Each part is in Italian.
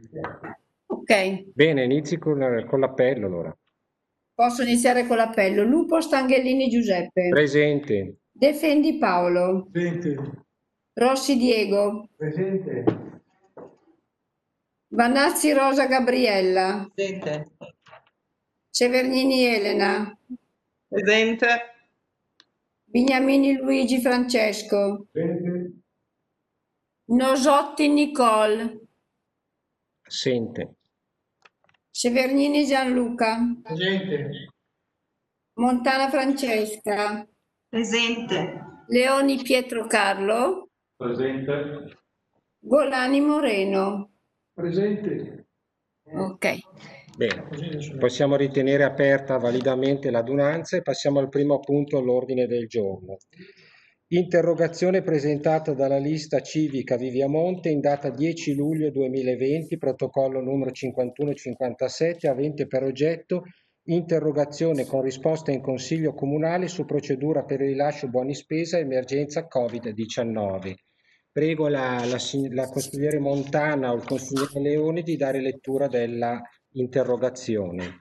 Ok, Bene, inizi con l'appello allora. posso iniziare con l'appello. Lupo Stanghellini Giuseppe. Presente, Defendi Paolo. Presente. Rossi Diego. Presente. Vanazzi Rosa Gabriella. Presente. Severnini Elena. Presente. Bignamini Luigi Francesco. Presente. Nosotti Nicole. assente, Severnini Gianluca. Presente. Montana Francesca. Presente. Leoni Pietro Carlo. Presente. Golani Moreno. Presente. Ok. bene. Possiamo ritenere aperta validamente l'adunanza e passiamo al primo punto all'ordine del giorno. Interrogazione presentata dalla lista civica Viviamonte in data 10 luglio 2020, protocollo numero 5157, avente per oggetto interrogazione con risposta in Consiglio Comunale su procedura per il rilascio buoni spesa emergenza Covid-19. Prego la consigliere Montana o il consigliere Leone di dare lettura della interrogazione.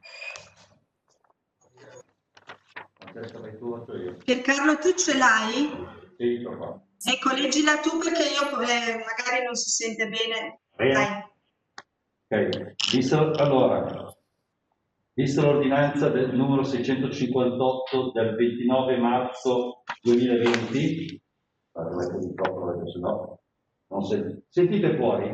Piercarlo, tu ce l'hai? Sì, lo fa. Ecco, leggila tu perché io magari non si sente bene. Bene. Dai. Ok, visto l'ordinanza del numero 658 del 29 marzo 2020, sentite fuori?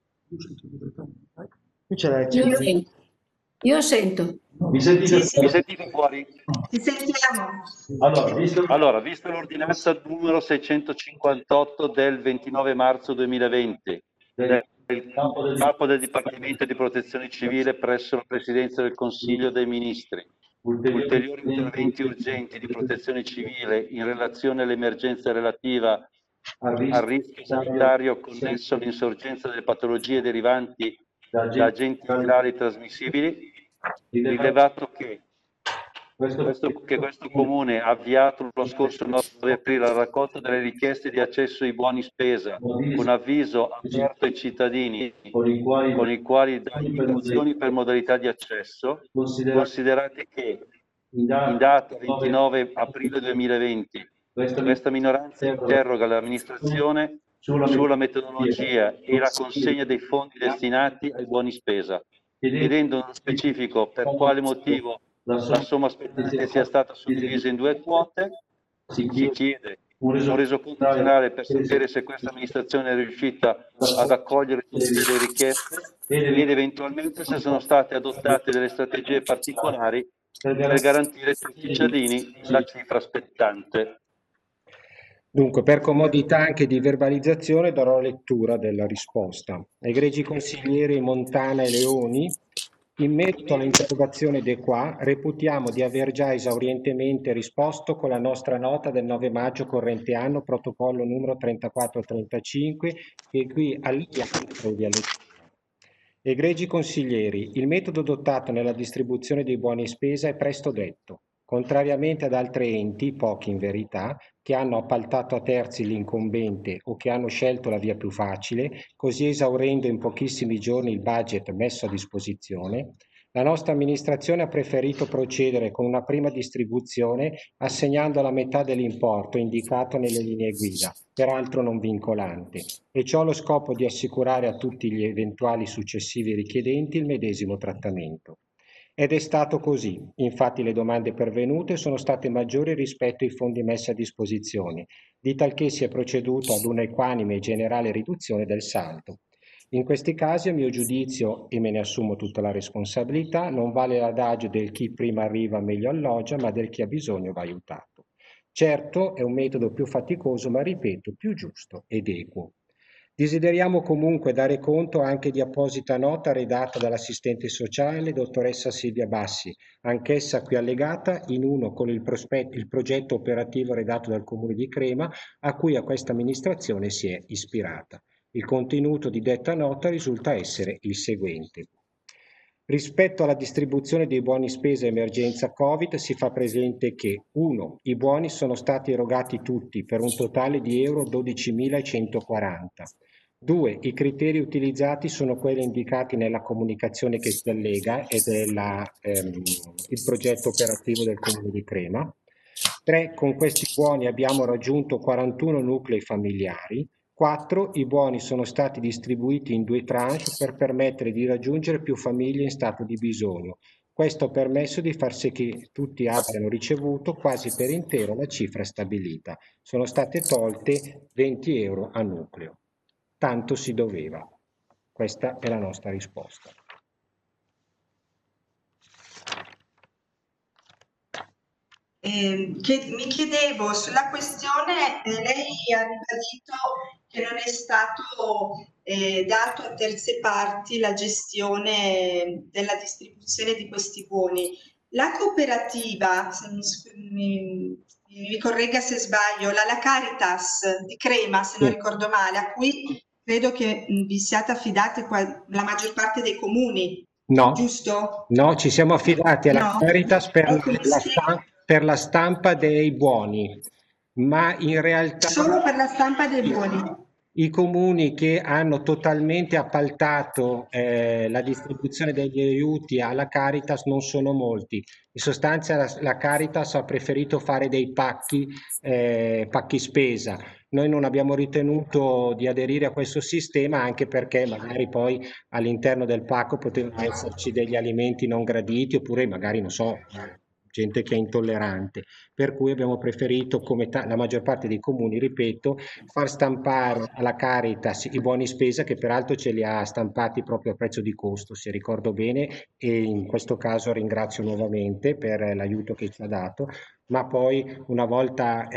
Io sento. Io sento. Mi sentite, Sì, sì. mi sentite fuori? Ti sentiamo. Allora, visto l'ordinanza numero 658 del 29 marzo 2020 del capo del Dipartimento di Protezione Civile presso la Presidenza del Consiglio dei Ministri, ulteriori interventi urgenti di protezione civile in relazione all'emergenza relativa al rischio sanitario connesso all'insorgenza delle patologie derivanti da agenti virali trasmissibili, rilevato che questo comune ha avviato lo scorso 9 aprile la raccolta delle richieste di accesso ai buoni spesa con avviso aperto ai cittadini con i quali dà indicazioni per modalità di accesso, considerate che in data 29 aprile 2020 questa minoranza interroga l'amministrazione sulla metodologia e la consegna dei fondi destinati ai buoni spesa, chiedendo nello specifico per quale motivo la somma spettante sia stata suddivisa in due quote. Si chiede un resoconto generale per sapere se questa amministrazione è riuscita ad accogliere tutte le richieste ed eventualmente se sono state adottate delle strategie particolari per garantire a tutti i cittadini la cifra spettante. Dunque, per comodità anche di verbalizzazione darò lettura della risposta. Egregi consiglieri Montana e Leoni, in merito all'interrogazione de qua, reputiamo di aver già esaurientemente risposto con la nostra nota del 9 maggio corrente anno, protocollo numero 3435, che qui alliviamo previa lettura. Egregi consiglieri, il metodo adottato nella distribuzione dei buoni spesa è presto detto. Contrariamente ad altri enti, pochi in verità, che hanno appaltato a terzi l'incombente o che hanno scelto la via più facile, così esaurendo in pochissimi giorni il budget messo a disposizione, la nostra amministrazione ha preferito procedere con una prima distribuzione assegnando la metà dell'importo indicato nelle linee guida, peraltro non vincolante, e ciò allo scopo di assicurare a tutti gli eventuali successivi richiedenti il medesimo trattamento. Ed è stato così, infatti le domande pervenute sono state maggiori rispetto ai fondi messi a disposizione, di talché si è proceduto ad una equanime e generale riduzione del saldo. In questi casi, a mio giudizio, e me ne assumo tutta la responsabilità, non vale l'adagio del chi prima arriva meglio alloggia, ma del chi ha bisogno va aiutato. Certo, è un metodo più faticoso, ma ripeto, più giusto ed equo. Desideriamo comunque dare conto anche di apposita nota redatta dall'assistente sociale, dottoressa Silvia Bassi, anch'essa qui allegata in uno con il progetto operativo redatto dal Comune di Crema, a cui a questa amministrazione si è ispirata. Il contenuto di detta nota risulta essere il seguente. Rispetto alla distribuzione dei buoni spesa emergenza Covid si fa presente che 1. I buoni sono stati erogati tutti per un totale di euro 12.140. 2. I criteri utilizzati sono quelli indicati nella comunicazione che si allega ed è il progetto operativo del Comune di Crema. 3. Con questi buoni abbiamo raggiunto 41 nuclei familiari. 4. I buoni sono stati distribuiti in 2 tranche per permettere di raggiungere più famiglie in stato di bisogno. Questo ha permesso di far sì che tutti abbiano ricevuto quasi per intero la cifra stabilita. Sono state tolte 20 euro a nucleo. Tanto si doveva. Questa è la nostra risposta. Mi chiedevo sulla questione, lei ha ribadito che non è stato dato a terze parti la gestione della distribuzione di questi buoni. La cooperativa, se mi corregga se sbaglio, la Caritas di Crema, se non Sì. ricordo male, a cui credo che vi siate affidati la maggior parte dei comuni, No, giusto? no, ci siamo affidati alla No? Caritas Ecco, mi spiego. per la stampa dei buoni, ma in realtà Solo per la stampa dei buoni. i comuni che hanno totalmente appaltato la distribuzione degli aiuti alla Caritas non sono molti. In sostanza la Caritas ha preferito fare dei pacchi spesa. Noi non abbiamo ritenuto di aderire a questo sistema anche perché magari poi all'interno del pacco potevano esserci degli alimenti non graditi oppure magari, non so, gente che è intollerante. Per cui abbiamo preferito, come la maggior parte dei comuni, ripeto, far stampare alla Caritas i buoni spesa, che peraltro ce li ha stampati proprio a prezzo di costo, se ricordo bene, e in questo caso ringrazio nuovamente per l'aiuto che ci ha dato, ma poi una volta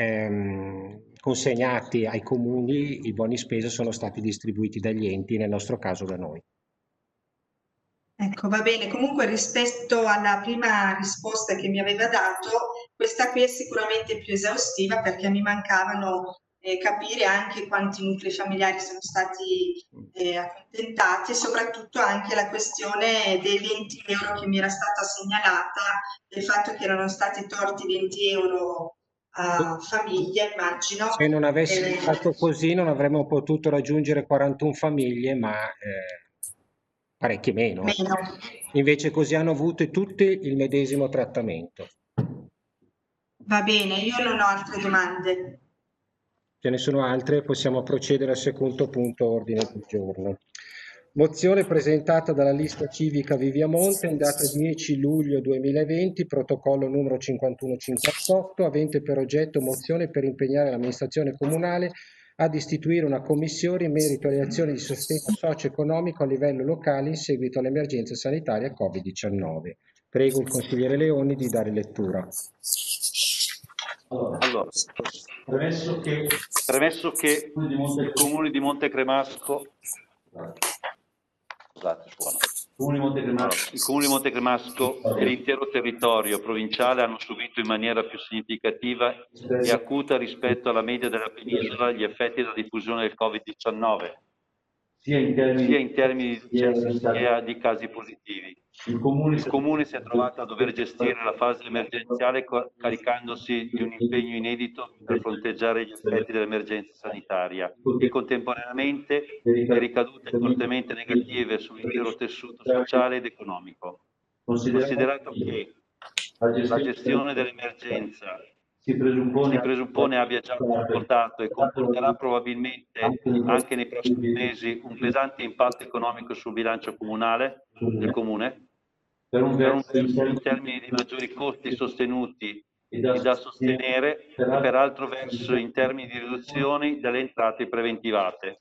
consegnati ai comuni i buoni spesa sono stati distribuiti dagli enti, nel nostro caso da noi. Ecco, va bene. Comunque rispetto alla prima risposta che mi aveva dato, questa qui è sicuramente più esaustiva perché mi mancavano capire anche quanti nuclei familiari sono stati accontentati e soprattutto anche la questione dei 20 euro che mi era stata segnalata, del fatto che erano stati torti 20 euro a famiglia, immagino. Se non avessimo fatto così non avremmo potuto raggiungere 41 famiglie, ma parecchie meno. Meno. Invece così hanno avuto tutte il medesimo trattamento. Va bene, io non ho altre domande. Ce ne sono altre, possiamo procedere al secondo punto ordine del giorno. Mozione presentata dalla lista civica Viviamonte in data 10 luglio 2020, protocollo numero 5158, avente per oggetto mozione per impegnare l'amministrazione comunale ad istituire una commissione in merito alle azioni di sostegno socio-economico a livello locale in seguito all'emergenza sanitaria Covid-19. Prego il consigliere Leoni di dare lettura. Allora, premesso che il Comune di Montecremasco il Comune di Montecremasco e l'intero territorio provinciale hanno subito in maniera più significativa e acuta rispetto alla media della penisola gli effetti della diffusione del Covid-19, sia in termini di decessi sia di casi positivi. Il Comune si è trovato a dover gestire la fase emergenziale caricandosi di un impegno inedito per fronteggiare gli effetti dell'emergenza sanitaria e contemporaneamente le ricadute fortemente negative sull'intero tessuto sociale ed economico. Considerato che la gestione dell'emergenza si presuppone abbia già comportato e comporterà probabilmente anche nei prossimi mesi un pesante impatto economico sul bilancio comunale del Comune, per un verso in termini di maggiori costi sostenuti e da sostenere e per altro verso in termini di riduzioni delle entrate preventivate.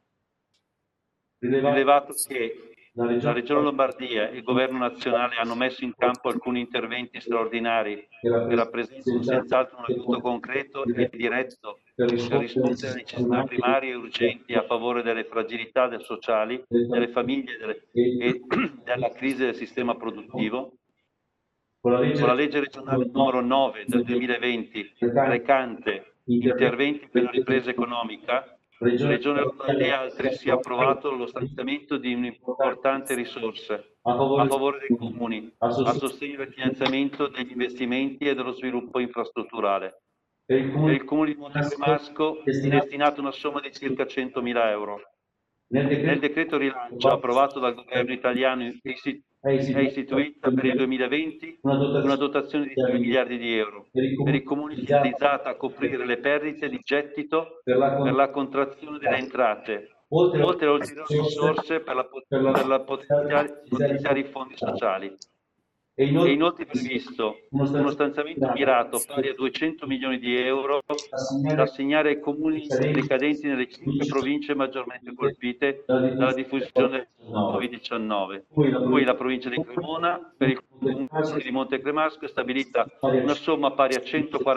Rilevato che la Regione Lombardia e il Governo nazionale hanno messo in campo alcuni interventi straordinari che rappresentano senz'altro un aiuto concreto e diretto per rispondere alle necessità primarie e urgenti a favore delle fragilità sociali, delle famiglie e della crisi del sistema produttivo. Con la legge regionale numero 9 del 2020 recante interventi per la ripresa economica, la Regione Lombardia ha altresì approvato lo stanziamento di un'importante risorse a favore dei comuni, a sostegno del finanziamento degli investimenti e dello sviluppo infrastrutturale. Per il Comune di Montecremasco è destinata una somma di circa 100.000 euro. Nel decreto rilancio approvato dal governo italiano è istituita per il 2020 una dotazione di 3 miliardi di euro per i comuni finalizzata a coprire le perdite di gettito per la contrazione delle entrate, oltre alle ulteriori risorse per la potenziare i fondi sociali. È inoltre previsto uno stanziamento mirato pari a 200 milioni di euro da assegnare ai comuni ricadenti nelle 5 province maggiormente colpite dalla diffusione del Covid-19. Poi la provincia di Cremona, per il comune di Montecremasco, è stabilita una somma pari a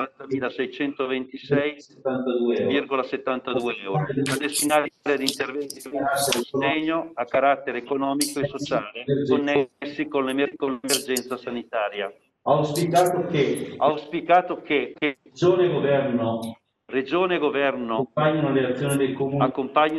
140.626,72 euro da destinare ad interventi di sostegno a carattere economico e sociale connessi con l'emergenza sanitaria. Auspicato che Regione e Governo accompagnino le azioni del Comune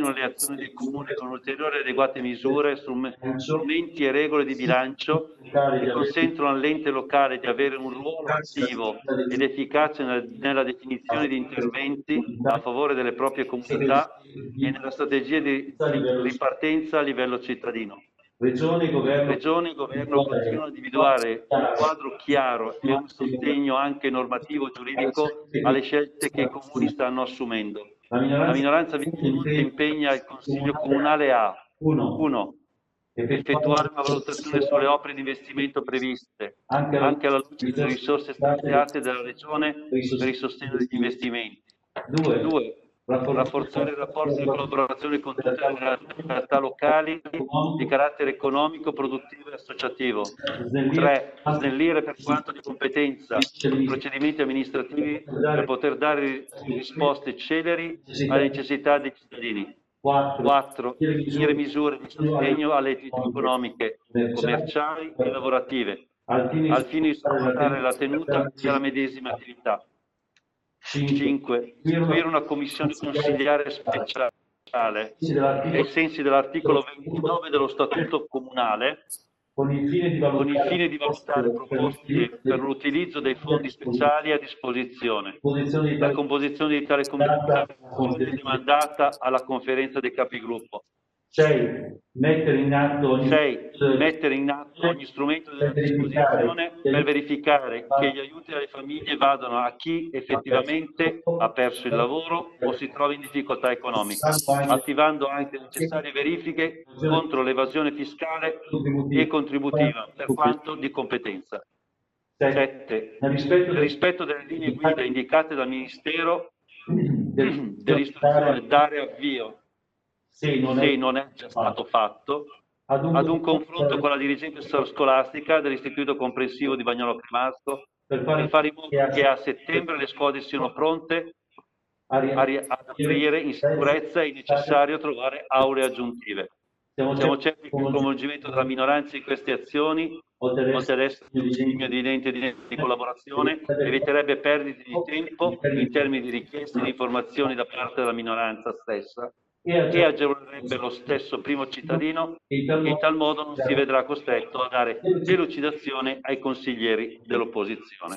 con ulteriori adeguate misure, strumenti e regole di bilancio che consentono all'ente locale di avere un ruolo attivo ed efficace nella definizione di interventi a favore delle proprie comunità e nella strategia di ripartenza a livello cittadino. Regione e Governo continuano ad individuare un quadro chiaro e un sostegno anche normativo giuridico alle scelte che i comuni stanno assumendo. La minoranza vigilante impegna il Consiglio Comunale a 1. Effettuare una valutazione sulle opere di investimento previste, anche alla luce delle risorse stanziate dalla Regione per il sostegno degli investimenti. 2. Rafforzare i rapporti di collaborazione con tutte le realtà locali di carattere economico, produttivo e associativo. 3. Snellire per quanto di competenza i procedimenti amministrativi per poter dare risposte celeri alle necessità dei cittadini. 4. Definire misure di sostegno alle attività economiche, commerciali e lavorative, al fine di supportare la tenuta della medesima attività. 5. Istituire una commissione consigliare speciale ai sensi dell'articolo 29 dello Statuto Comunale con il fine di valutare proposte per l'utilizzo dei fondi speciali a disposizione. La composizione di tale commissione è demandata alla conferenza dei capigruppo. 6. Mettere in atto ogni strumento a disposizione per verificare che gli aiuti alle famiglie vadano a chi effettivamente ha perso il lavoro o si trova in difficoltà economica, attivando anche le necessarie verifiche contro l'evasione fiscale e contributiva per quanto di competenza. 7. Nel rispetto delle linee guida indicate dal Ministero dell'Istruzione, dare avvio, se non è già stato fatto, ad un confronto con la dirigenza scolastica dell'Istituto Comprensivo di Bagnolo Cremasco per fare in modo che a settembre le scuole siano pronte ad aprire in sicurezza. È necessario trovare aule aggiuntive. Siamo certi che il coinvolgimento della minoranza in queste azioni, oltre ad essere un segno evidente di collaborazione, eviterebbe perdite di tempo in termini di richieste di informazioni da parte della minoranza stessa e agevolerebbe lo stesso primo cittadino che in tal modo non si vedrà costretto a dare delucidazione ai consiglieri dell'opposizione.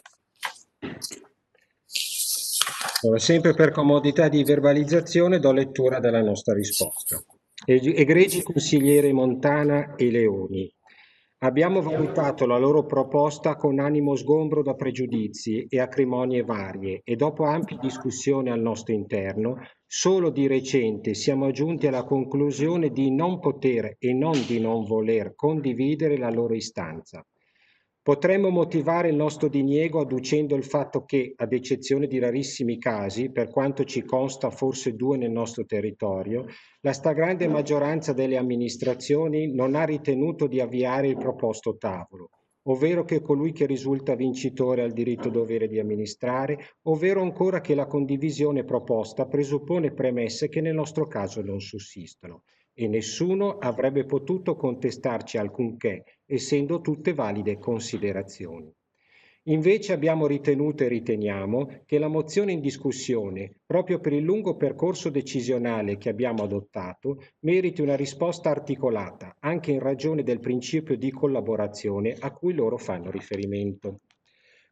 Allora, sempre per comodità di verbalizzazione do lettura della nostra risposta. Egregi consiglieri Montana e Leoni, abbiamo valutato la loro proposta con animo sgombro da pregiudizi e acrimonie varie e dopo ampie discussioni al nostro interno, solo di recente siamo giunti alla conclusione di non poter e non di non voler condividere la loro istanza. Potremmo motivare il nostro diniego adducendo il fatto che, ad eccezione di rarissimi casi, per quanto ci consta forse 2 nel nostro territorio, la stragrande maggioranza delle amministrazioni non ha ritenuto di avviare il proposto tavolo, ovvero che colui che risulta vincitore ha il diritto-dovere di amministrare, ovvero ancora che la condivisione proposta presuppone premesse che nel nostro caso non sussistono. E nessuno avrebbe potuto contestarci alcunché, essendo tutte valide considerazioni. Invece abbiamo ritenuto e riteniamo che la mozione in discussione, proprio per il lungo percorso decisionale che abbiamo adottato, meriti una risposta articolata, anche in ragione del principio di collaborazione a cui loro fanno riferimento.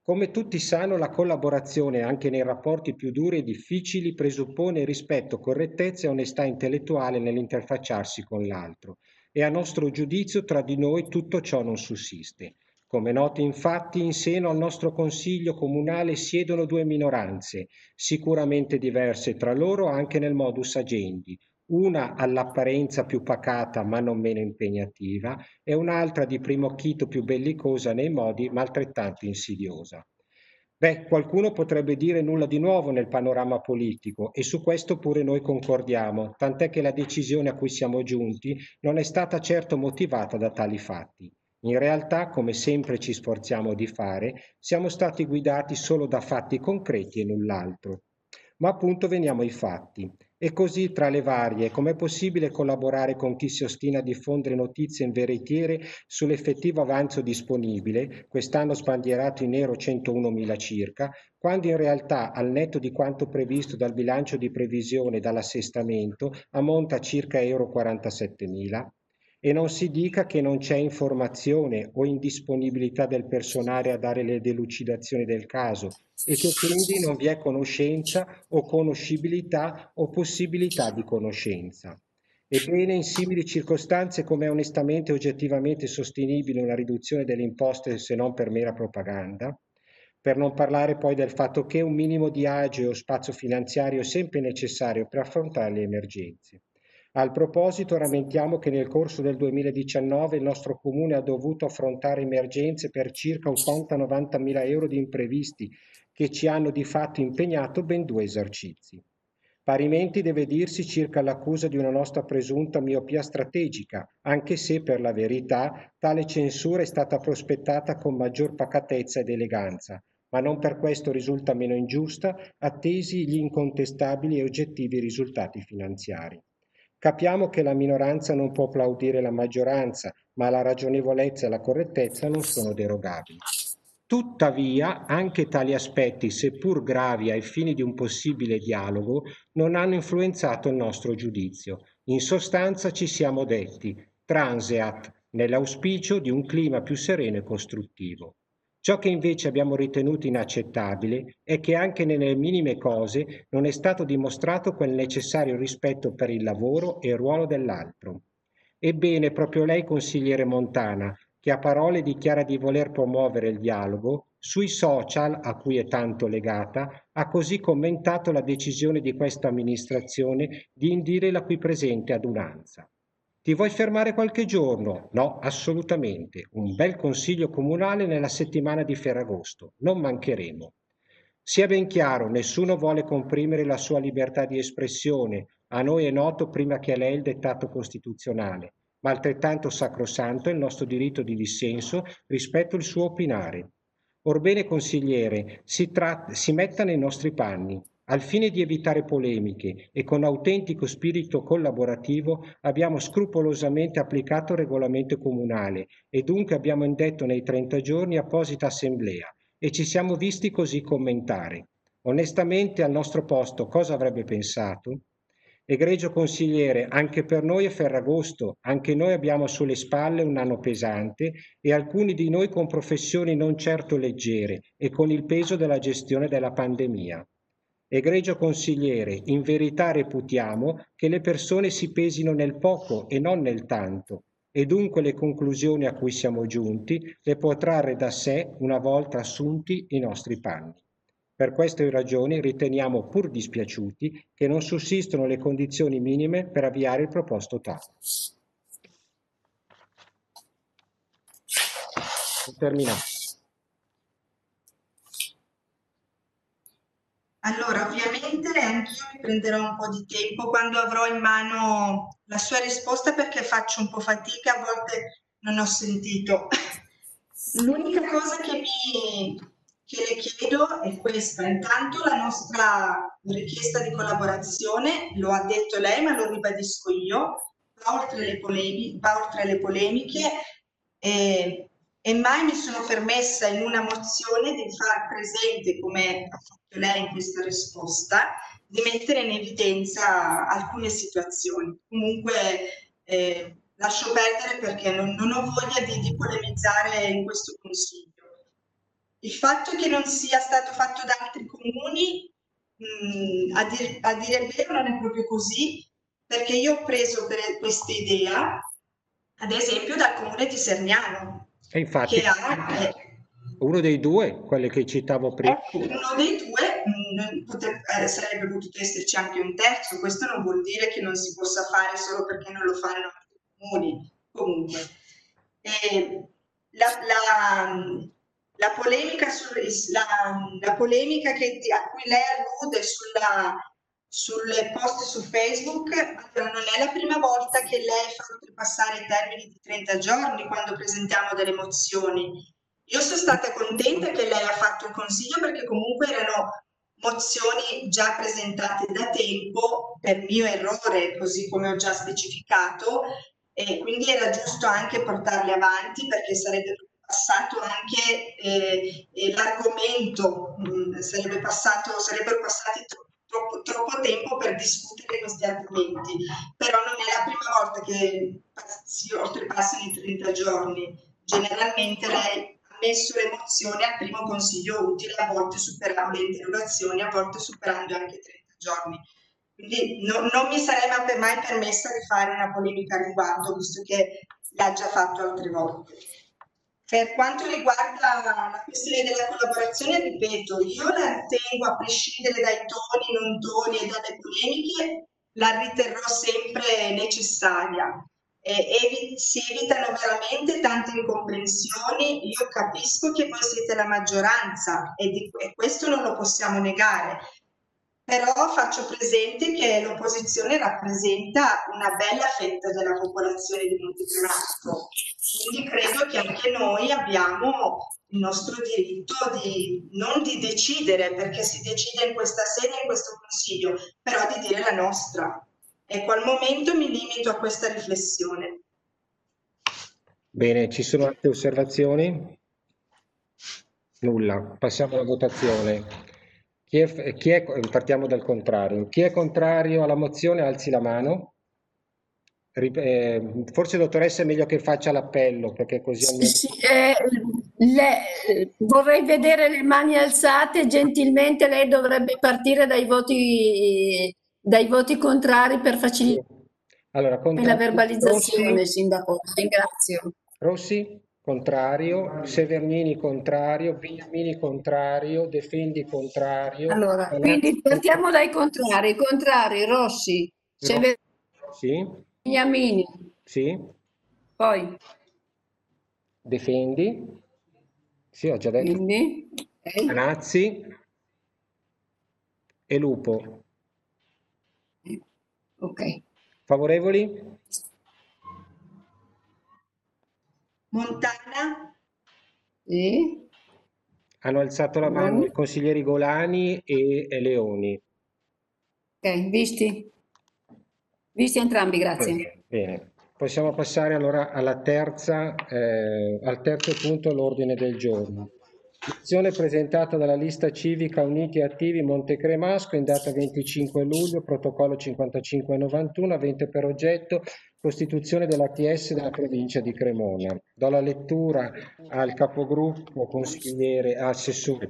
Come tutti sanno, la collaborazione anche nei rapporti più duri e difficili presuppone rispetto, correttezza e onestà intellettuale nell'interfacciarsi con l'altro e a nostro giudizio tra di noi tutto ciò non sussiste. Come noto infatti, in seno al nostro Consiglio comunale siedono due minoranze, sicuramente diverse tra loro anche nel modus agendi, una all'apparenza più pacata ma non meno impegnativa e un'altra di primo acchito più bellicosa nei modi ma altrettanto insidiosa. Beh, qualcuno potrebbe dire nulla di nuovo nel panorama politico e su questo pure noi concordiamo, tant'è che la decisione a cui siamo giunti non è stata certo motivata da tali fatti. In realtà, come sempre ci sforziamo di fare, siamo stati guidati solo da fatti concreti e null'altro. Ma appunto veniamo ai fatti. E così tra le varie, com'è possibile collaborare con chi si ostina a diffondere notizie in veritiere sull'effettivo avanzo disponibile, quest'anno sbandierato in nero 101.000 circa, quando in realtà al netto di quanto previsto dal bilancio di previsione e dall'assestamento ammonta a circa euro 47.000? E non si dica che non c'è informazione o indisponibilità del personale a dare le delucidazioni del caso e che quindi non vi è conoscenza o conoscibilità o possibilità di conoscenza. Ebbene, in simili circostanze, come è onestamente e oggettivamente sostenibile una riduzione delle imposte se non per mera propaganda? Per non parlare poi del fatto che un minimo di agio o spazio finanziario è sempre necessario per affrontare le emergenze. Al proposito, rammentiamo che nel corso del 2019 il nostro comune ha dovuto affrontare emergenze per circa 80-90 mila euro di imprevisti che ci hanno di fatto impegnato ben 2 esercizi. Parimenti deve dirsi circa l'accusa di una nostra presunta miopia strategica, anche se per la verità tale censura è stata prospettata con maggior pacatezza ed eleganza, ma non per questo risulta meno ingiusta, attesi gli incontestabili e oggettivi risultati finanziari. Capiamo che la minoranza non può applaudire la maggioranza, ma la ragionevolezza e la correttezza non sono derogabili. Tuttavia, anche tali aspetti, seppur gravi ai fini di un possibile dialogo, non hanno influenzato il nostro giudizio. In sostanza ci siamo detti transeat, nell'auspicio di un clima più sereno e costruttivo. Ciò che invece abbiamo ritenuto inaccettabile è che anche nelle minime cose non è stato dimostrato quel necessario rispetto per il lavoro e il ruolo dell'altro. Ebbene, proprio lei, consigliere Montana, che a parole dichiara di voler promuovere il dialogo, sui social, a cui è tanto legata, ha così commentato la decisione di questa amministrazione di indire la qui presente adunanza. Ti vuoi fermare qualche giorno? No, assolutamente. Un bel consiglio comunale nella settimana di Ferragosto. Non mancheremo. Sia ben chiaro, nessuno vuole comprimere la sua libertà di espressione. A noi è noto prima che a lei il dettato costituzionale, ma altrettanto sacrosanto è il nostro diritto di dissenso rispetto al suo opinare. Orbene, consigliere, si metta nei nostri panni. Al fine di evitare polemiche e con autentico spirito collaborativo abbiamo scrupolosamente applicato il regolamento comunale e dunque abbiamo indetto nei 30 giorni apposita assemblea e ci siamo visti così commentare. Onestamente, al nostro posto cosa avrebbe pensato? Egregio consigliere, anche per noi è Ferragosto, anche noi abbiamo sulle spalle un anno pesante e alcuni di noi con professioni non certo leggere e con il peso della gestione della pandemia. Egregio consigliere, in verità reputiamo che le persone si pesino nel poco e non nel tanto, e dunque le conclusioni a cui siamo giunti le può trarre da sé una volta assunti i nostri panni. Per queste ragioni riteniamo pur dispiaciuti che non sussistono le condizioni minime per avviare il proposto tavolo. Ho terminato. Allora, ovviamente anch'io mi prenderò un po' di tempo quando avrò in mano la sua risposta perché faccio un po' fatica, a volte non ho sentito. L'unica cosa che le chiedo è questa. Intanto la nostra richiesta di collaborazione, lo ha detto lei, ma lo ribadisco io, va oltre le polemiche e mai mi sono permessa in una mozione di far presente, come ha fatto lei in questa risposta, di mettere in evidenza alcune situazioni. Comunque lascio perdere perché non ho voglia di polemizzare in questo consiglio. Il fatto che non sia stato fatto da altri comuni, a dire il vero, non è proprio così, perché io ho preso questa idea, ad esempio, dal comune di Serniano, E infatti che ha... uno dei due, quelli che citavo prima. Uno dei due sarebbe potuto esserci anche un terzo, questo non vuol dire che non si possa fare solo perché non lo fanno altri comuni. Comunque, la polemica, la polemica a cui lei allude sulle post su Facebook, non è la prima volta che lei fa oltrepassare i termini di 30 giorni quando presentiamo delle mozioni. Io sono stata contenta che lei ha fatto il consiglio perché comunque erano mozioni già presentate da tempo per mio errore, così come ho già specificato, e quindi era giusto anche portarle avanti perché sarebbe passato anche l'argomento, sarebbero passati troppo tempo per discutere questi argomenti, però non è la prima volta che si oltrepassano i 30 giorni. Generalmente lei ha messo le mozioni al primo consiglio utile, a volte superando le interrogazioni, a volte superando anche i 30 giorni. Quindi non mi sarei mai permessa di fare una polemica al riguardo, visto che l'ha già fatto altre volte. Per quanto riguarda la questione della collaborazione, ripeto, io la ritengo, a prescindere dai toni, non toni e dalle polemiche, la riterrò sempre necessaria. Si evitano veramente tante incomprensioni. Io capisco che voi siete la maggioranza e questo non lo possiamo negare, però faccio presente che l'opposizione rappresenta una bella fetta della popolazione di Montecristo, quindi credo che anche noi abbiamo il nostro diritto non di decidere, perché si decide in questa sede, in questo consiglio, però di dire la nostra. Ecco, al momento mi limito a questa riflessione. Bene, ci sono altre osservazioni? Nulla, passiamo alla votazione. Partiamo dal contrario. Chi è contrario alla mozione alzi la mano. Forse dottoressa è meglio che faccia l'appello perché così almeno... Sì, vorrei vedere le mani alzate, gentilmente lei dovrebbe partire dai voti contrari per facilitare Allora, la verbalizzazione, Rossi, Sindaco. Ringrazio. Rossi, contrario, Severnini contrario, Bignamini contrario, Defendi contrario. Allora, quindi partiamo dai contrari. Contrari, Rossi, Sì, Beniamini, sì, poi Defendi, sì, ho già detto, quindi, Anazzi e Lupo. ok. Favorevoli? Montana? Sì. Hanno alzato la mano i consiglieri Golani e Leoni. Ok, visti? Visti entrambi, grazie. Bene, possiamo passare allora al terzo punto all'ordine del giorno. Mozione presentata dalla lista civica Uniti e Attivi Montecremasco in data 25 luglio, protocollo 5591, avente per oggetto costituzione dell'ATS della provincia di Cremona. Do la lettura al capogruppo consigliere, assessore,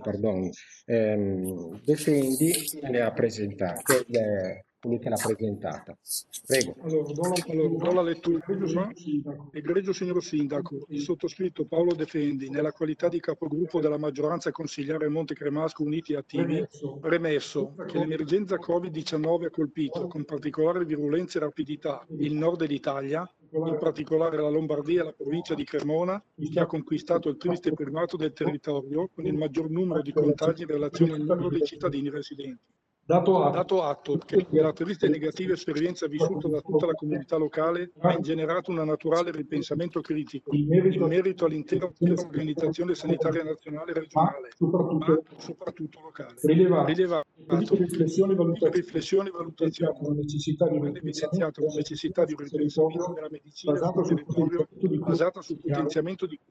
Defendi, che ne ha presentato, colui che l'ha presentata. Prego. Allora, do la lettura. Egregio signor Sindaco, il sottoscritto Paolo Defendi, nella qualità di capogruppo della maggioranza consigliare Montecremasco Uniti e Attivi, premesso che l'emergenza Covid-19 ha colpito con particolare virulenza e rapidità il nord dell'Italia, in particolare la Lombardia e la provincia di Cremona, che ha conquistato il triste primato del territorio con il maggior numero di contagi in relazione al numero dei cittadini residenti. Dato atto che la triste e negativa esperienza vissuta da tutta la comunità locale ha ingenerato un naturale ripensamento critico in merito all'intera organizzazione sanitaria nazionale e regionale, ma soprattutto locale. Rilevato riflessioni e valutazioni hanno evidenziato la necessità di un ripensamento della medicina sul territorio basata sul potenziamento di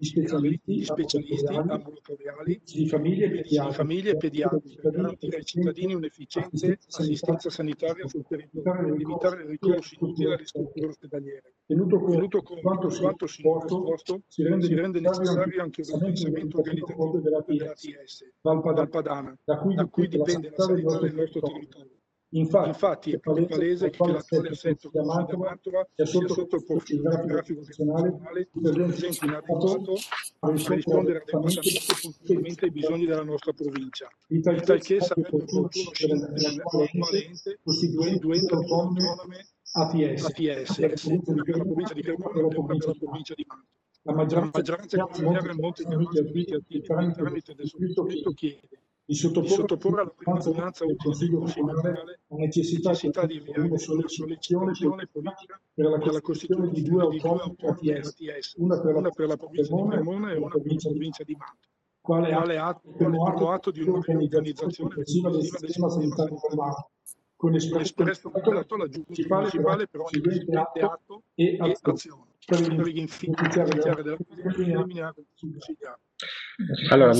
specialisti ambulatoriali, di famiglie e pediatri per garantire ai cittadini un'efficiente assistenza sanitaria sul territorio per evitare il ricorso inutile alle strutture ospedaliere. Tenuto conto di quanto sinora esposto, si rende necessario anche un ripensamento organizzativo dell'ATS Val Padana, da cui dipende la sanità del nostro territorio. Infatti è palese che l'attuale assetto da Mantova sia sotto il profilo geografico e istituzionale presente inadeguato a rispondere adeguatamente e puntualmente ai bisogni della nostra provincia. Di tal che sarebbe opportuno scendere nell'attuale ente costituendo le due autonome ATS per la provincia di Cremona e una per la provincia di Mantova. La maggioranza consigliare del Monte Cremasco Uniti Attivi tramite del sottoscritto chiede di sottoporre alla prima adunanza utile del Consiglio comunale la necessità di inviare una sollecitazione politica per la costituzione di due autonome ATS, una per la provincia di Cremona e una per la provincia di Mantova. Quale primo atto di un'organizzazione complessiva del sistema sanitario romano, con espresso mandato alla giunta municipale per ogni precedente atto e azione, per iniziare della preliminare sul consigliare. Allora,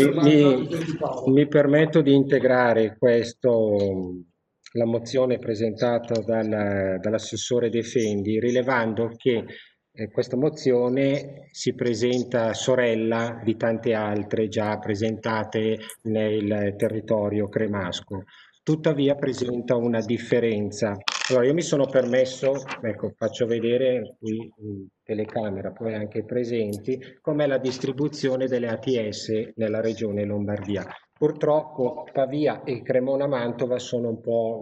mi permetto di integrare la mozione presentata dall'assessore Defendi, rilevando che questa mozione si presenta sorella di tante altre già presentate nel territorio cremasco. Tuttavia presenta una differenza. Allora, io mi sono permesso, ecco, faccio vedere qui in telecamera, poi anche presenti, com'è la distribuzione delle ATS nella regione Lombardia. Purtroppo Pavia e Cremona Mantova sono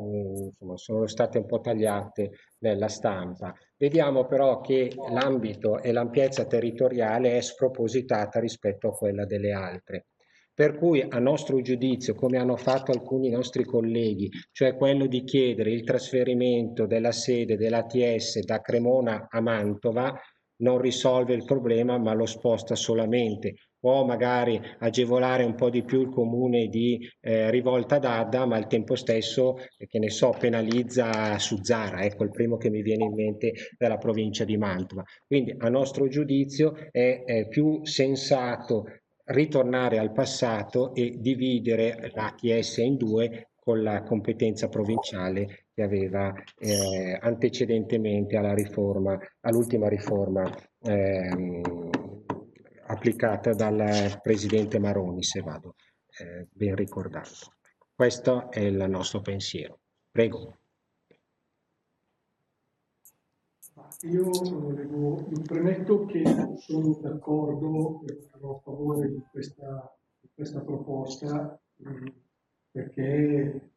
state un po' tagliate nella stampa. Vediamo però che l'ambito e l'ampiezza territoriale è spropositata rispetto a quella delle altre. Per cui a nostro giudizio, come hanno fatto alcuni nostri colleghi, cioè quello di chiedere il trasferimento della sede dell'ATS da Cremona a Mantova, non risolve il problema, ma lo sposta solamente. Può magari agevolare un po' di più il comune di Rivolta d'Adda, ma al tempo stesso, che ne so, penalizza Suzzara, ecco il primo che mi viene in mente della provincia di Mantova. Quindi a nostro giudizio è più sensato ritornare al passato e dividere l'ATS in due con la competenza provinciale che aveva antecedentemente all'ultima riforma applicata dal presidente Maroni, se vado ben ricordato. Questo è il nostro pensiero. Prego. Io premetto che sono d'accordo a favore di questa proposta perché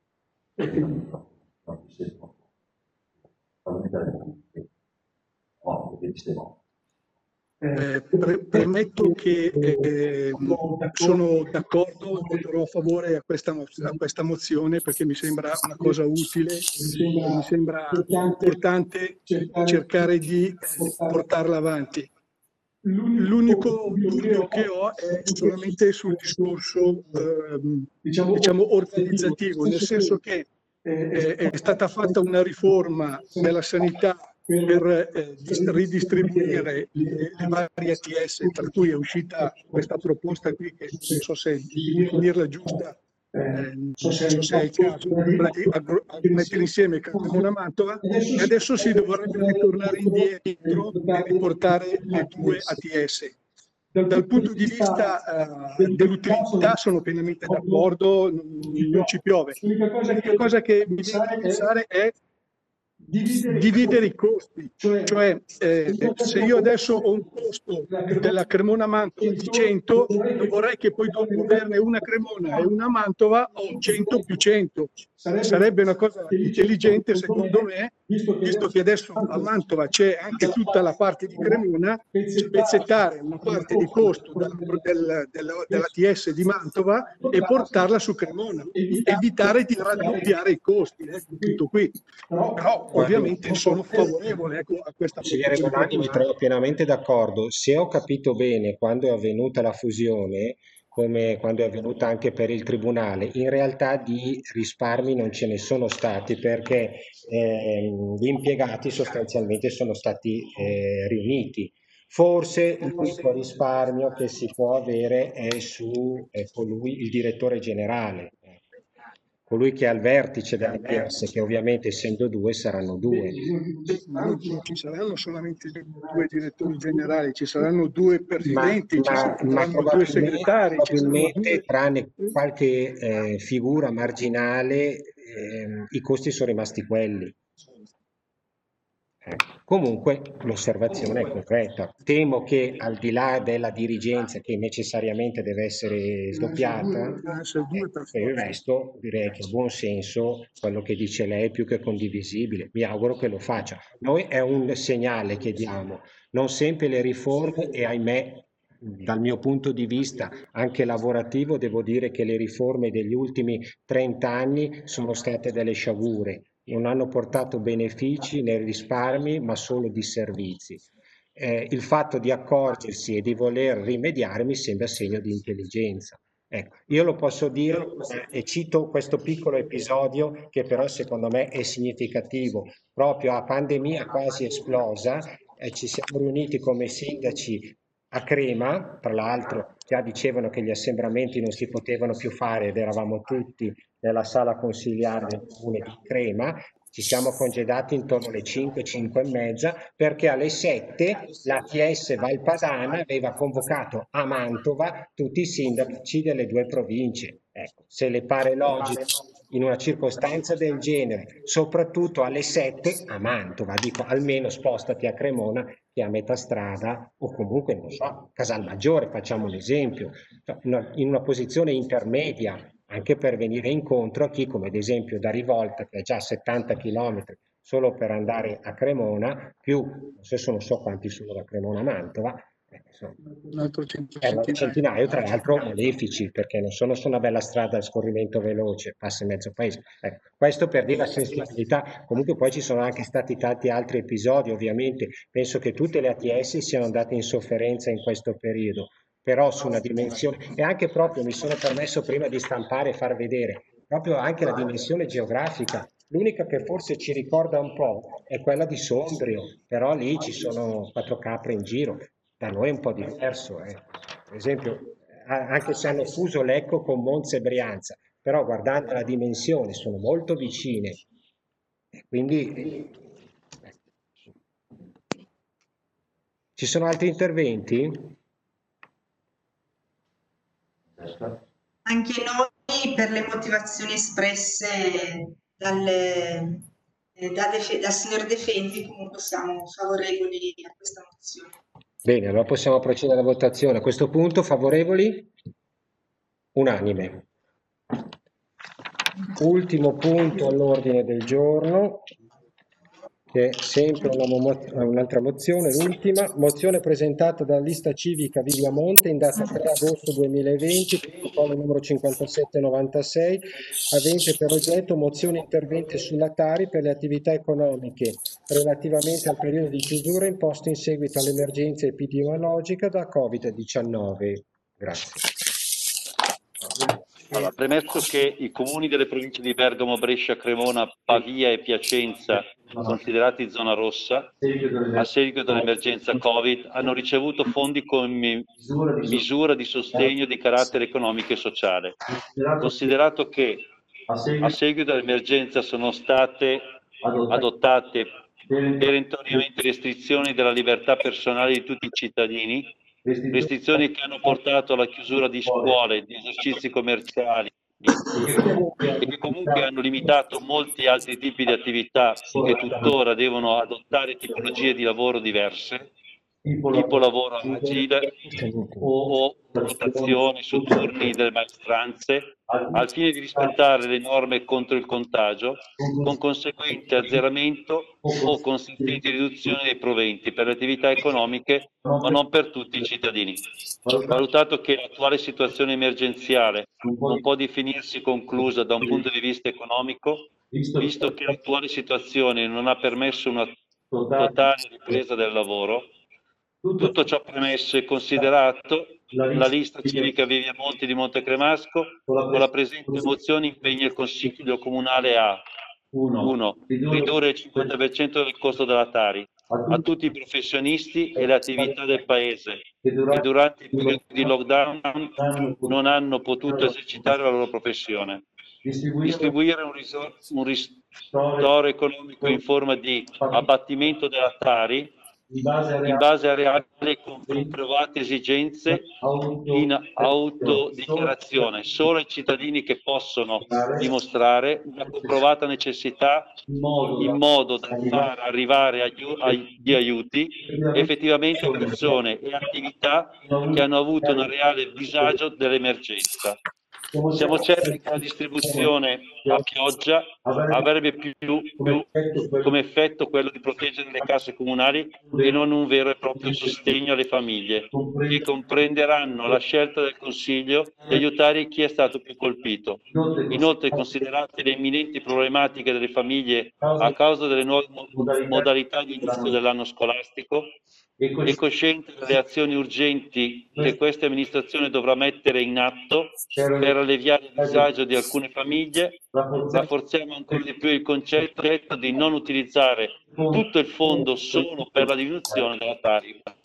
premetto che sono d'accordo, voterò a favore a questa mozione perché mi sembra una cosa utile, mi sembra importante cercare di portarla avanti. L'unico dubbio che ho è solamente sul discorso diciamo organizzativo, nel senso che è stata fatta una riforma della sanità per ridistribuire le varie ATS, tra cui è uscita questa proposta qui che non so se definirla giusta, non so se è il caso, di mettere insieme Cremona Mantova, e adesso si dovrebbe tornare indietro e riportare le due ATS. Dal punto di vista dell'utilità sono pienamente d'accordo, non ci piove. L'unica cosa che mi viene da pensare è dividere i costi, cioè se io adesso ho un costo della Cremona Mantova di 100, non vorrei che poi dopo averne una Cremona e una Mantova ho 100 più 100. Sarebbe una cosa intelligente secondo me, visto che adesso a Mantova c'è anche tutta la parte di Cremona, spezzettare una parte di costo dell'ATS di Mantova e portarla su Cremona, evitare di raddoppiare i costi, tutto qui. Però ovviamente sono favorevole a questa Consigliere Golani, mi trovo pienamente d'accordo. Se ho capito bene, quando è avvenuta la fusione, come quando è avvenuta anche per il Tribunale, in realtà di risparmi non ce ne sono stati perché gli impiegati sostanzialmente sono stati riuniti. Forse l'unico risparmio che si può avere è su colui, il direttore generale. colui che è al vertice dell'ATS, che ovviamente essendo 2 saranno 2. Non ci saranno solamente 2 direttori generali, ci saranno 2 presidenti, ci saranno 2 segretari, ci saranno 2... tranne qualche figura marginale, i costi sono rimasti quelli. Comunque l'osservazione è concreta. Temo che al di là della dirigenza che necessariamente deve essere sdoppiata, per il resto direi che a buon senso quello che dice lei è più che condivisibile. Mi auguro che lo faccia. Noi è un segnale che diamo, non sempre le riforme, e ahimè dal mio punto di vista anche lavorativo devo dire che le riforme degli ultimi 30 anni sono state delle sciagure. Non hanno portato benefici né risparmi, ma solo disservizi. Il fatto di accorgersi e di voler rimediare mi sembra segno di intelligenza. Ecco, io lo posso dire e cito questo piccolo episodio che però secondo me è significativo. Proprio a pandemia quasi esplosa, ci siamo riuniti come sindaci a Crema, tra l'altro già dicevano che gli assembramenti non si potevano più fare ed eravamo tutti nella sala consigliare del comune di Crema. Ci siamo congedati intorno alle 5, 5 e mezza, perché alle 7 l'ATS Valpadana aveva convocato a Mantova tutti i sindaci delle 2 province. Ecco, se le pare logico in una circostanza del genere, soprattutto alle 7 a Mantova, dico almeno spostati a Cremona che è a metà strada, o comunque non so, Casalmaggiore, facciamo un esempio, in una posizione intermedia, anche per venire incontro a chi, come ad esempio da Rivolta, che è già 70 km solo per andare a Cremona, più, non so quanti sono da Cremona a Mantova, un altro centinaio, tra l'altro malefici, perché non sono su una bella strada a scorrimento veloce, passa in mezzo paese. Ecco, questo per dire la sensibilità. Comunque poi ci sono anche stati tanti altri episodi, ovviamente penso che tutte le ATS siano andate in sofferenza in questo periodo, però su una dimensione, e anche proprio mi sono permesso prima di stampare e far vedere proprio anche la dimensione geografica. L'unica che forse ci ricorda un po' è quella di Sondrio, però lì ci sono 4 capre in giro. Da noi è un po' diverso, per esempio, anche se hanno fuso Lecco con Monza e Brianza, però guardando la dimensione sono molto vicine. Quindi ci sono altri interventi? Anche noi, per le motivazioni espresse dal signor Defendi, comunque siamo favorevoli a questa mozione. Bene, allora possiamo procedere alla votazione. A questo punto favorevoli? Unanime. Ultimo punto all'ordine del giorno, che è sempre un'altra mozione, l'ultima, mozione presentata dalla lista civica Viviamonte in data 3 agosto 2020, protocollo numero 5796, avente per oggetto mozione interventi sulla Tari per le attività economiche relativamente al periodo di chiusura imposto in seguito all'emergenza epidemiologica da Covid-19. Grazie. Allora, premesso che i comuni delle province di Bergamo, Brescia, Cremona, Pavia e Piacenza, considerati zona rossa, a seguito dell'emergenza Covid, hanno ricevuto fondi come misura di sostegno di carattere economico e sociale. Considerato che a seguito dell'emergenza sono state adottate perentoriamente restrizioni della libertà personale di tutti i cittadini, restrizioni che hanno portato alla chiusura di scuole, di esercizi commerciali e che comunque hanno limitato molti altri tipi di attività che tuttora devono adottare tipologie di lavoro diverse, tipo lavoro agile o rotazione su turni delle maestranze, al fine di rispettare le norme contro il contagio, con conseguente azzeramento o consistenti riduzione dei proventi per le attività economiche, ma non per tutti i cittadini. Valutato che l'attuale situazione emergenziale non può definirsi conclusa da un punto di vista economico, visto che l'attuale situazione non ha permesso una totale ripresa del lavoro, tutto ciò premesso e considerato, la lista civica Viviamonte di Montecremasco con la presente mozione impegna il Consiglio Comunale a 1. Ridurre il 50% del costo della Tari a tutti i professionisti e le attività del Paese che durante il periodo di lockdown non hanno potuto esercitare la loro professione. distribuire un ristoro economico in forma di abbattimento della Tari in base a reali e comprovate esigenze in autodichiarazione, solo ai cittadini che possono dimostrare una comprovata necessità in modo da far arrivare agli aiuti effettivamente persone e attività che hanno avuto un reale disagio dell'emergenza. Siamo certi che la distribuzione a pioggia avrebbe più come effetto quello di proteggere le casse comunali e non un vero e proprio sostegno alle famiglie, che comprenderanno la scelta del Consiglio di aiutare chi è stato più colpito. Inoltre, considerate le imminenti problematiche delle famiglie a causa delle nuove modalità di inizio dell'anno scolastico, e cosciente delle azioni urgenti che questa amministrazione dovrà mettere in atto per alleviare il disagio di alcune famiglie, rafforziamo ancora di più il concetto di non utilizzare tutto il fondo solo per la diminuzione della tariffa.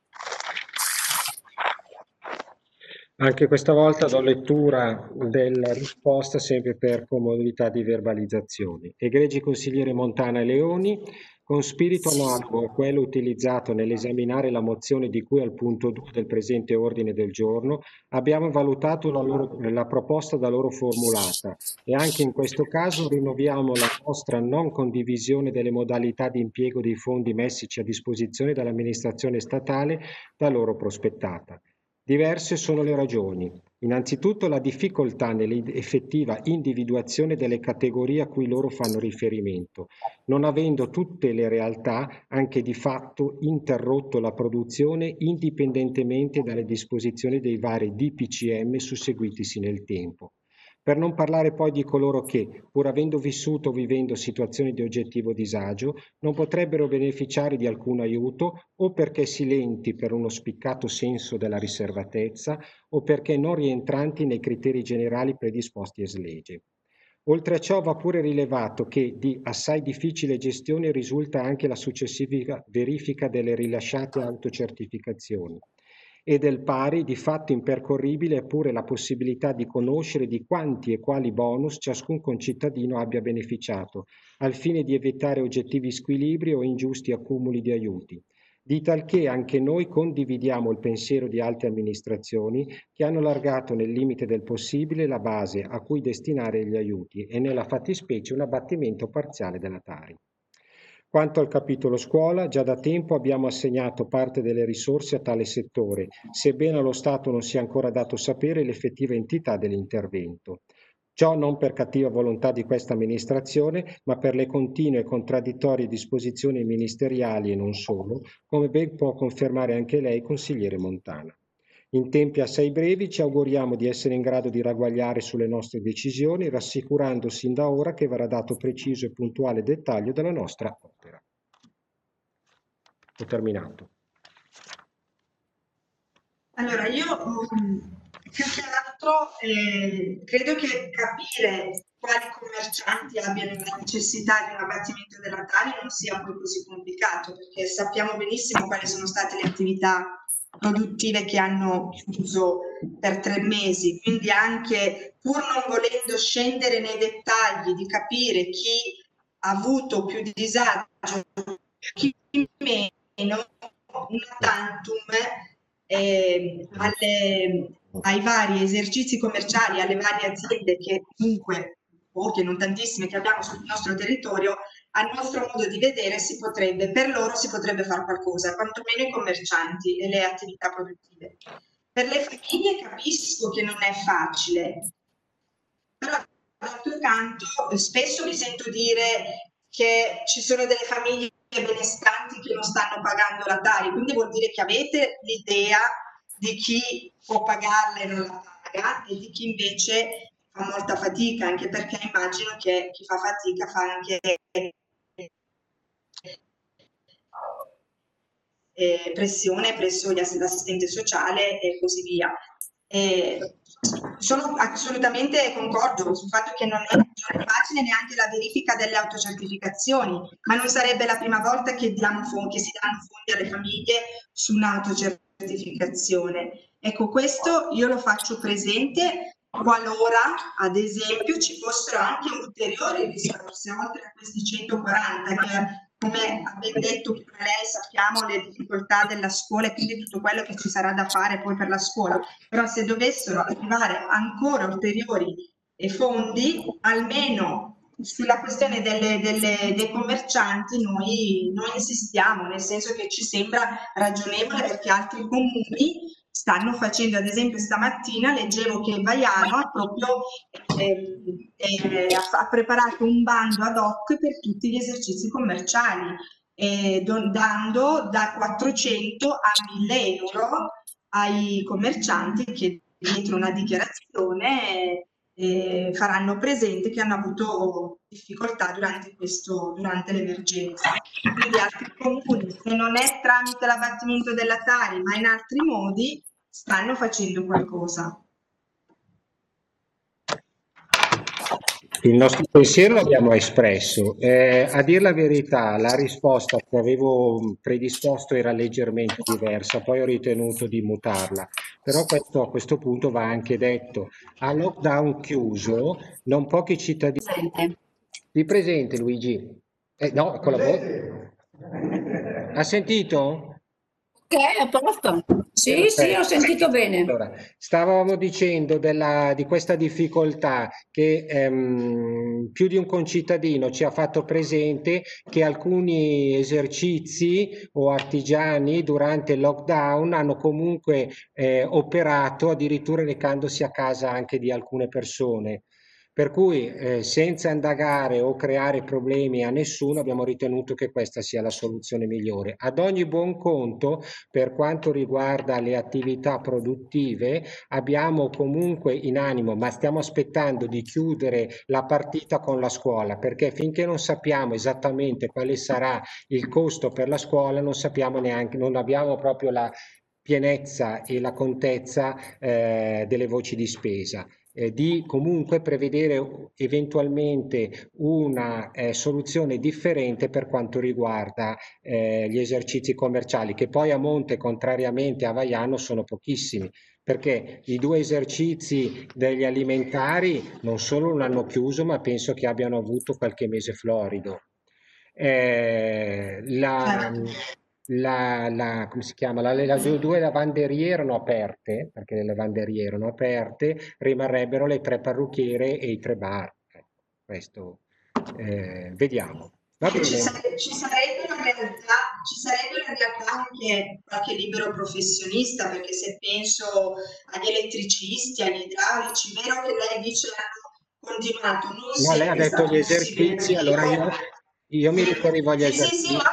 Anche questa volta do lettura della risposta sempre per comodità di verbalizzazione. Egregi consiglieri Montana e Leoni, con spirito analogo a quello utilizzato nell'esaminare la mozione di cui al punto 2 del presente ordine del giorno, abbiamo valutato la proposta da loro formulata e anche in questo caso rinnoviamo la nostra non condivisione delle modalità di impiego dei fondi messici a disposizione dall'amministrazione statale da loro prospettata. Diverse sono le ragioni. Innanzitutto la difficoltà nell'effettiva individuazione delle categorie a cui loro fanno riferimento, non avendo tutte le realtà anche di fatto interrotto la produzione indipendentemente dalle disposizioni dei vari DPCM susseguitisi nel tempo. Per non parlare poi di coloro che, pur avendo vissuto o vivendo situazioni di oggettivo disagio, non potrebbero beneficiare di alcun aiuto o perché silenti per uno spiccato senso della riservatezza o perché non rientranti nei criteri generali predisposti ex legge. Oltre a ciò va pure rilevato che di assai difficile gestione risulta anche la successiva verifica delle rilasciate autocertificazioni. E del pari, di fatto impercorribile, è pure la possibilità di conoscere di quanti e quali bonus ciascun concittadino abbia beneficiato, al fine di evitare oggettivi squilibri o ingiusti accumuli di aiuti. Di talché anche noi condividiamo il pensiero di altre amministrazioni che hanno allargato nel limite del possibile la base a cui destinare gli aiuti e nella fattispecie un abbattimento parziale della Tari. Quanto al capitolo scuola, già da tempo abbiamo assegnato parte delle risorse a tale settore, sebbene allo Stato non sia ancora dato sapere l'effettiva entità dell'intervento. Ciò non per cattiva volontà di questa amministrazione, ma per le continue e contraddittorie disposizioni ministeriali e non solo, come ben può confermare anche lei, consigliere Montana. In tempi assai brevi ci auguriamo di essere in grado di ragguagliare sulle nostre decisioni, rassicurando sin da ora che verrà dato preciso e puntuale dettaglio della nostra opera. Ho terminato. Allora, io più che altro credo che capire quali commercianti abbiano la necessità di un abbattimento della Tari non sia poi così complicato, perché sappiamo benissimo quali sono state le attività produttive che hanno chiuso per 3 mesi, quindi anche pur non volendo scendere nei dettagli di capire chi ha avuto più disagio, chi meno, una tantum ai vari esercizi commerciali, alle varie aziende che comunque, poche, non tantissime, che abbiamo sul nostro territorio, al nostro modo di vedere per loro si potrebbe fare qualcosa, quantomeno i commercianti e le attività produttive. Per le famiglie capisco che non è facile, però d'altro canto spesso mi sento dire che ci sono delle famiglie benestanti che non stanno pagando la Tari, quindi vuol dire che avete l'idea di chi può pagarla e non la paga e di chi invece fa molta fatica, anche perché immagino che chi fa fatica fa anche pressione presso l'assistente sociale e così via. Sono assolutamente concordo sul fatto che non è facile neanche la verifica delle autocertificazioni, ma non sarebbe la prima volta che si danno fondi alle famiglie su un'autocertificazione. Ecco, questo io lo faccio presente qualora, ad esempio, ci fossero anche ulteriori risorse, oltre a questi 140, che come ha ben detto prima lei, sappiamo le difficoltà della scuola e quindi tutto quello che ci sarà da fare poi per la scuola, però se dovessero arrivare ancora ulteriori fondi, almeno sulla questione dei commercianti noi insistiamo, nel senso che ci sembra ragionevole perché altri comuni stanno facendo, ad esempio stamattina leggevo che Vaiano ha proprio ha preparato un bando ad hoc per tutti gli esercizi commerciali, dando da 400 a 1000 euro ai commercianti che dietro una dichiarazione faranno presente che hanno avuto difficoltà durante l'emergenza. Quindi altri comuni, se non è tramite l'abbattimento della Tari, ma in altri modi, stanno facendo qualcosa. Il nostro pensiero l'abbiamo espresso. A dir la verità, la risposta che avevo predisposto era leggermente diversa, poi ho ritenuto di mutarla. Però a questo punto va anche detto, a lockdown chiuso, non pochi cittadini... Di presente, Luigi? No, con la voce. Ha sentito? Ok, a posto. Sì, sì, ho sentito bene. Allora, stavamo dicendo di questa difficoltà che più di un concittadino ci ha fatto presente che alcuni esercizi o artigiani durante il lockdown hanno comunque operato addirittura recandosi a casa anche di alcune persone. Per cui, senza indagare o creare problemi a nessuno, abbiamo ritenuto che questa sia la soluzione migliore. Ad ogni buon conto, per quanto riguarda le attività produttive, abbiamo comunque in animo, ma stiamo aspettando di chiudere la partita con la scuola, perché finché non sappiamo esattamente quale sarà il costo per la scuola, non sappiamo neanche, non abbiamo proprio la pienezza e la contezza delle voci di spesa. Di comunque prevedere eventualmente una soluzione differente per quanto riguarda gli esercizi commerciali, che poi a monte, contrariamente a Vaiano, sono pochissimi, perché i 2 esercizi degli alimentari non solo non hanno chiuso, ma penso che abbiano avuto qualche mese florido. Come si chiama? Le 2 lavanderie erano aperte, perché le lavanderie erano aperte, rimarrebbero le 3 parrucchiere e i 3 bar. Questo vediamo. Va bene. Ci sarebbe in realtà anche qualche libero professionista, perché se penso agli elettricisti, agli idraulici, vero che lei dice hanno continuato, non No, lei ha sempre è detto stato gli possibile, esercizi, perché allora io mi riferivo agli sì, esercizi. no,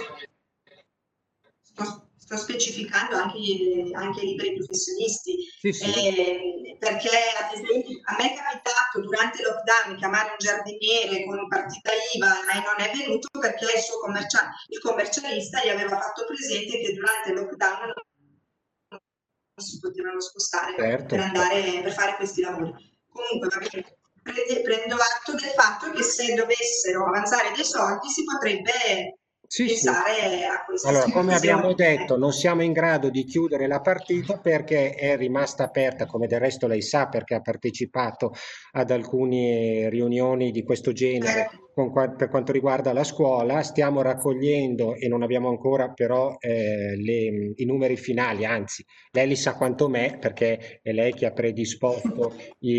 sto specificando anche i liberi professionisti, Sì. perché ad esempio a me è capitato durante il lockdown chiamare un giardiniere con partita IVA e non è venuto perché il commercialista gli aveva fatto presente che durante il lockdown non si potevano spostare Certo. per fare questi lavori. Comunque va bene. Prendo atto del fatto che se dovessero avanzare dei soldi si potrebbe pensare a questa Allora, come abbiamo situazione. detto, non siamo in grado di chiudere la partita perché è rimasta aperta, come del resto lei sa, perché ha partecipato ad alcune riunioni di questo genere per quanto riguarda la scuola. Stiamo raccogliendo e non abbiamo ancora però i numeri finali, anzi, lei li sa quanto me perché è lei che ha predisposto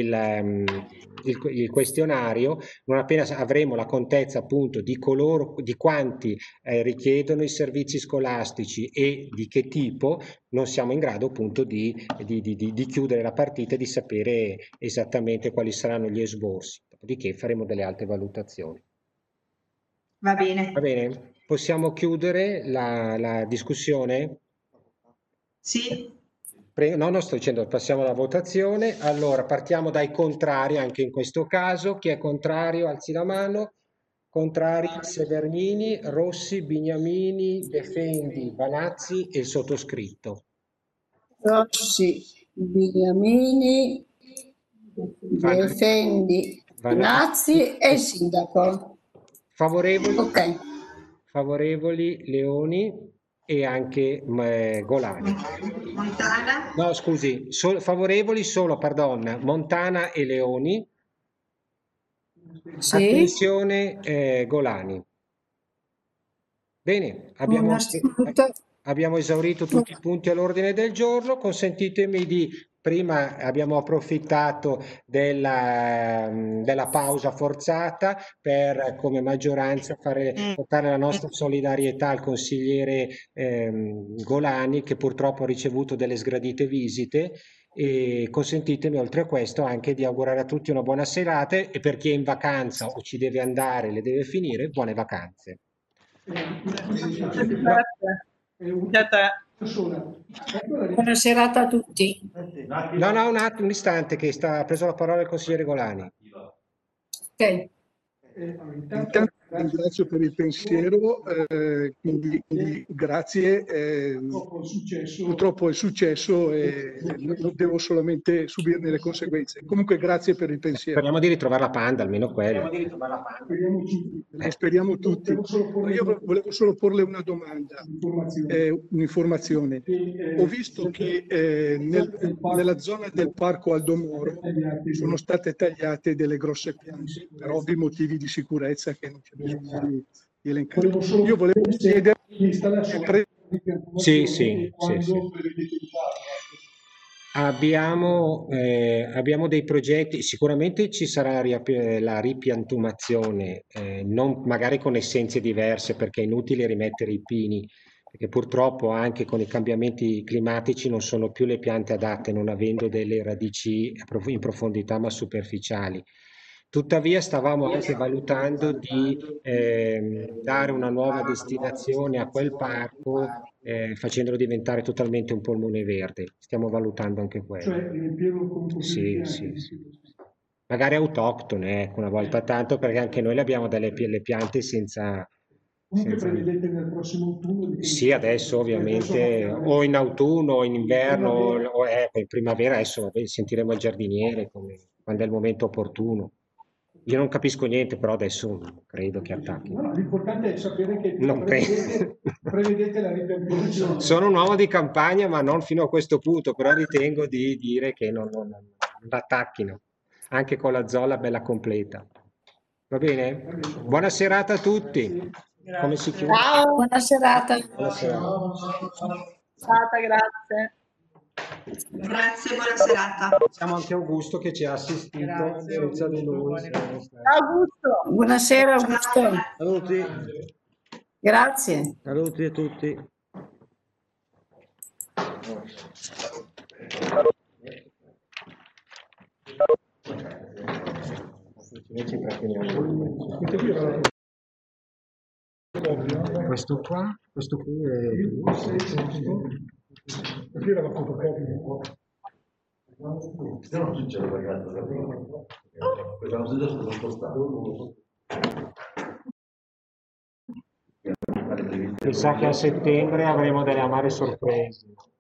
il questionario. Non appena avremo la contezza appunto di quanti richiedono i servizi scolastici e di che tipo, non siamo in grado appunto di chiudere la partita e di sapere esattamente quali saranno gli esborsi. Dopodiché faremo delle altre valutazioni. Va bene. Va bene? Possiamo chiudere la discussione? Sì. No, sto dicendo, passiamo alla votazione. Allora, partiamo dai contrari anche in questo caso. Chi è contrario? Alzi la mano. Contrari Severnini, Rossi, Bignamini, Defendi, Vanazzi e il sottoscritto. Rossi, Bignamini, Defendi, Vanazzi e il sindaco. Favorevoli? Ok. Favorevoli Leoni e anche Golani. Montana? No, scusi, favorevoli solo, pardon, Montana e Leoni. Sì. Attenzione, Golani. Bene, abbiamo esaurito tutti i punti all'ordine del giorno. Consentitemi di, prima abbiamo approfittato della pausa forzata per, come maggioranza, portare la nostra solidarietà al consigliere Golani, che purtroppo ha ricevuto delle sgradite visite. E consentitemi oltre a questo anche di augurare a tutti una buona serata, e per chi è in vacanza o ci deve andare, le deve finire, buone vacanze. Buona serata a tutti. No, un istante, che ha preso la parola il consigliere Golani. Ok. Intanto ringrazio per il pensiero, quindi grazie. Purtroppo è successo e non devo solamente subirne le conseguenze. Comunque grazie per il pensiero. Speriamo di ritrovare la Panda, almeno quello. Speriamo tutti. Io volevo solo porle una domanda, un'informazione. Ho visto che nella zona del Parco Aldo Moro sono state tagliate delle grosse piante per ovvi motivi di sicurezza che non c'è bisogno di elencare. Io volevo chiedere Sì. Abbiamo dei progetti, sicuramente ci sarà la ripiantumazione, non magari con essenze diverse, perché è inutile rimettere i pini, perché purtroppo anche con i cambiamenti climatici non sono più le piante adatte, non avendo delle radici in profondità ma superficiali. Tuttavia stavamo anche valutando di dare una nuova destinazione a quel parco, facendolo diventare totalmente un polmone verde. Stiamo valutando anche quello. Sì. Magari autoctone, ecco, una volta tanto, perché anche noi abbiamo delle piante senza... prevedete nel prossimo autunno? Sì, adesso ovviamente, o in autunno o in inverno, o in primavera, adesso sentiremo il giardiniere quando è il momento opportuno. Io non capisco niente, però adesso credo che attacchi. No, l'importante è sapere che prevedete la ripercussione. Sono un uomo di campagna, ma non fino a questo punto, però ritengo di dire che non attacchino, anche con la zolla bella completa. Va bene? Buona serata a tutti. Come si chiude? Ciao, buona serata. Buona serata. Grazie, buona serata. Siamo anche Augusto che ci ha assistito. Senza di lui. Augusto. Buonasera Augusto. Saluti. Grazie. Saluti a tutti. Questo qui è... Era la fotocopia. Mi sa che a settembre avremo delle amare sorprese.